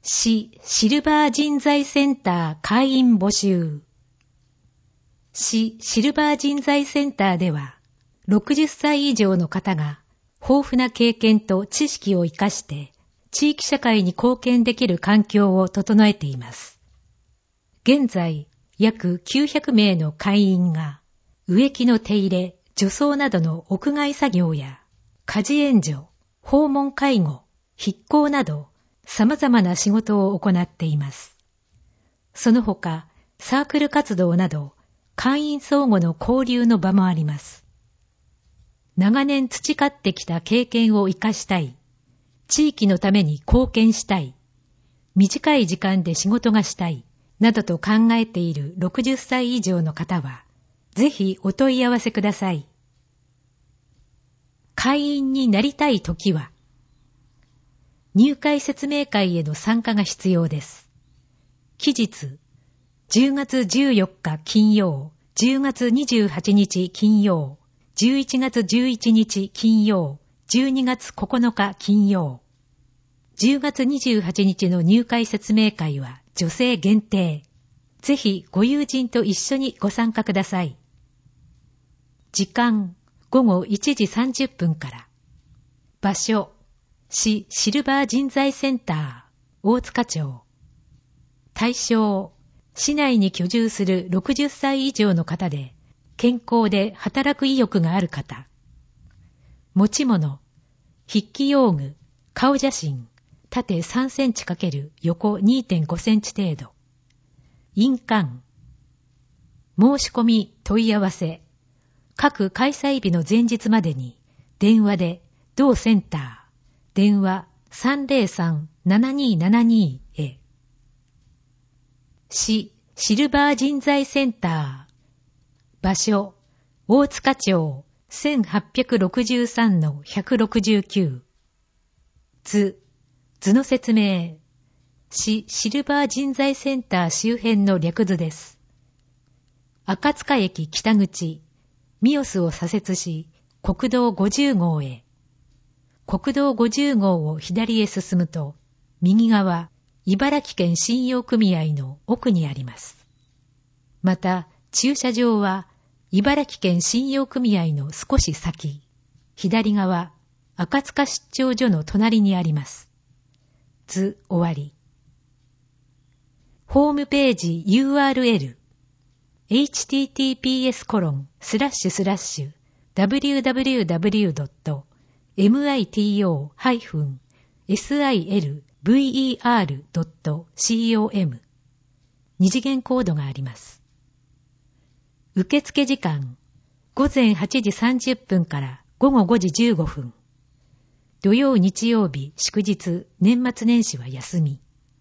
市シルバー人材センター会員募集。市シルバー人材センターでは、60歳以上の方が豊富な経験と知識を生かして地域社会に貢献できる環境を整えています。現在、約900名の会員が植木の手入れ、除草などの屋外作業や家事援助、訪問介護、筆工など様々な仕事を行っています。その他、サークル活動など会員相互の交流の場もあります。長年培ってきた経験を生かしたい、地域のために貢献したい、短い時間で仕事がしたい、などと考えている60歳以上の方は、ぜひお問い合わせください。会員になりたいときは、入会説明会への参加が必要です。期日、10月14日金曜、10月28日金曜、11月11日金曜、12月9日金曜。10月28日の入会説明会は女性限定。ぜひご友人と一緒にご参加ください。時間、午後1時30分から。場所、市シルバー人材センター、大塚町。対象、市内に居住する60歳以上の方で、健康で働く意欲がある方。持ち物、筆記用具、顔写真、縦3センチ×横 2.5 センチ程度。印鑑。申し込み問い合わせ。各開催日の前日までに、電話で、同センター、電話 303-7272 へ。市シルバー人材センター。場所、大塚町 1863-169。図の説明。市シルバー人材センター周辺の略図です。赤塚駅北口、ミオスを左折し、国道50号へ。国道50号を左へ進むと、右側、茨城県信用組合の奥にあります。また、駐車場は、茨城県信用組合の少し先、左側、赤塚出張所の隣にあります。図終わり。ホームページ URL https://www.mito-silver.com 二次元コードがあります。受付時間、午前8時30分から午後5時15分。土曜日曜日祝日年末年始は休み。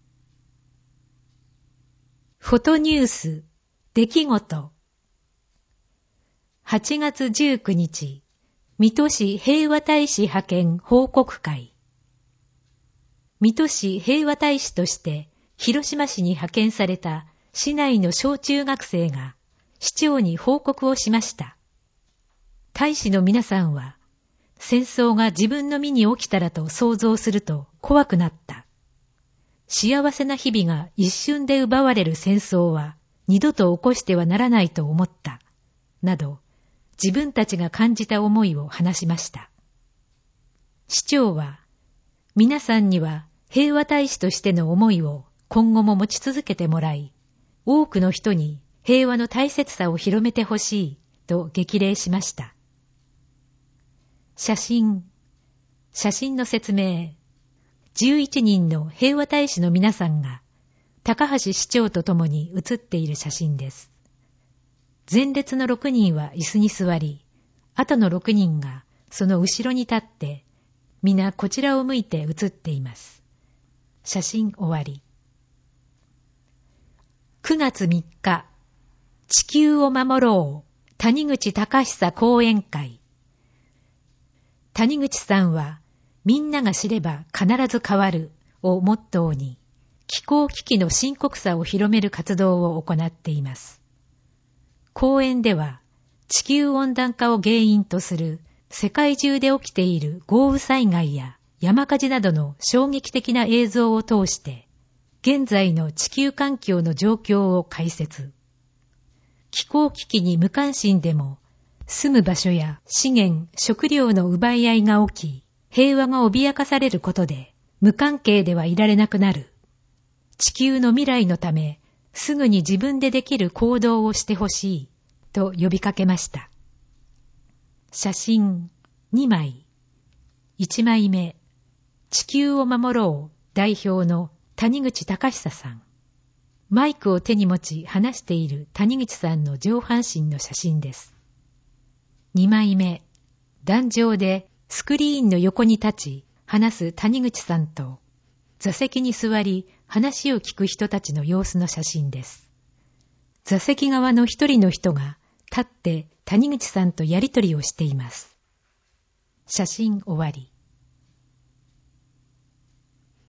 フォトニュース出来事。8月19日、水戸市平和大使派遣報告会。水戸市平和大使として広島市に派遣された市内の小中学生が市長に報告をしました。大使の皆さんは、戦争が自分の身に起きたらと想像すると怖くなった。幸せな日々が一瞬で奪われる戦争は二度と起こしてはならないと思った。など、自分たちが感じた思いを話しました。市長は、皆さんには平和大使としての思いを今後も持ち続けてもらい、多くの人に平和の大切さを広めてほしいと激励しました。写真の説明。11人の平和大使の皆さんが高橋市長と共に写っている写真です。前列の6人は椅子に座り、後の6人がその後ろに立って、皆こちらを向いて写っています。写真終わり。9月3日、地球を守ろう、谷口隆久講演会。谷口さんは、みんなが知れば必ず変わるをモットーに、気候危機の深刻さを広める活動を行っています。講演では、地球温暖化を原因とする世界中で起きている豪雨災害や山火事などの衝撃的な映像を通して、 現在の地球環境の状況を解説。気候危機に無関心でも、住む場所や資源、食料の奪い合いが起き、平和が脅かされることで、無関係ではいられなくなる。地球の未来のため、すぐに自分でできる行動をしてほしい、と呼びかけました。写真2枚。1枚目、地球を守ろう代表の谷口隆久さん。マイクを手に持ち話している谷口さんの上半身の写真です。2枚目、壇上でスクリーンの横に立ち話す谷口さんと、座席に座り話を聞く人たちの様子の写真です。座席側の一人の人が立って谷口さんとやりとりをしています。写真終わり。